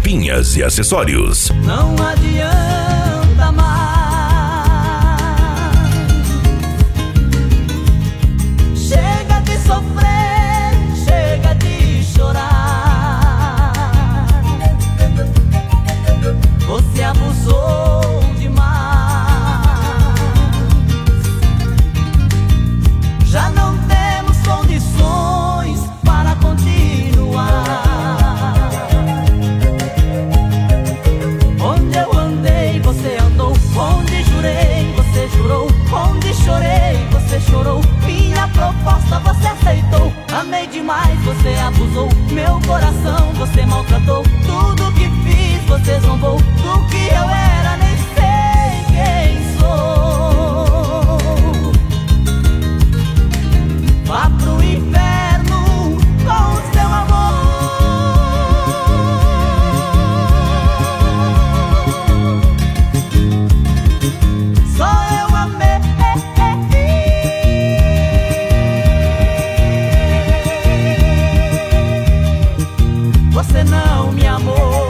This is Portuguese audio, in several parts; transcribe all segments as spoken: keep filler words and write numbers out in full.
Capinhas e Acessórios. Não adianta mais. Chega de sofrer, chega de chorar. Você abusou demais. Já não temos condições para continuar. Onde eu andei, você andou. Onde jurei, você jurou. Onde chorei, você chorou. Minha proposta você aceitou. Amei demais, você abusou. Meu coração você maltratou. Tudo que fiz você zombou. Do que eu era nem sei quem sou. Vá pro inferno com o seu amor. Só eu amei. Você não me amou.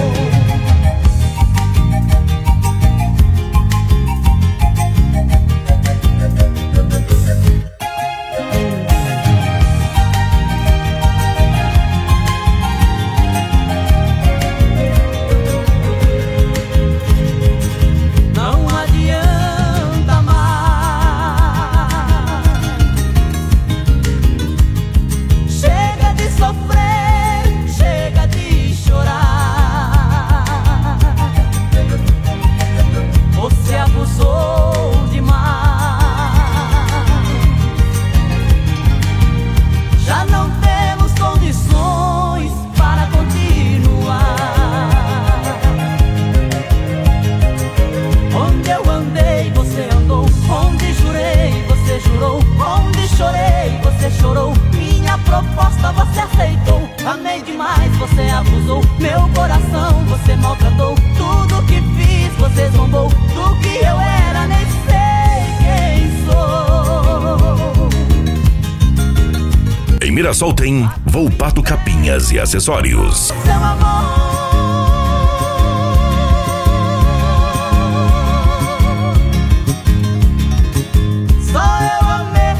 Não adianta mais. Chega de sofrer, chega de chorar. Você abusou demais. Já não temos condições para continuar. Onde eu andei, você andou. Onde jurei, você jurou. Onde chorei, você chorou. Minha proposta você aceitou. Amei demais, você abusou. Meu coração você maltratou. Tudo que fiz você zombou. Do que eu era nem sei quem sou. Em Mirassol tem Volpato Capinhas e Acessórios. Seu amor. Só eu amei.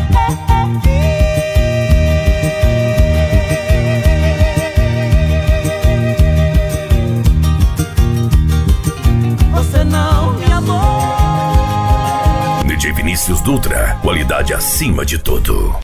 Você não me amou. D J Vinícius Dutra, qualidade acima de tudo.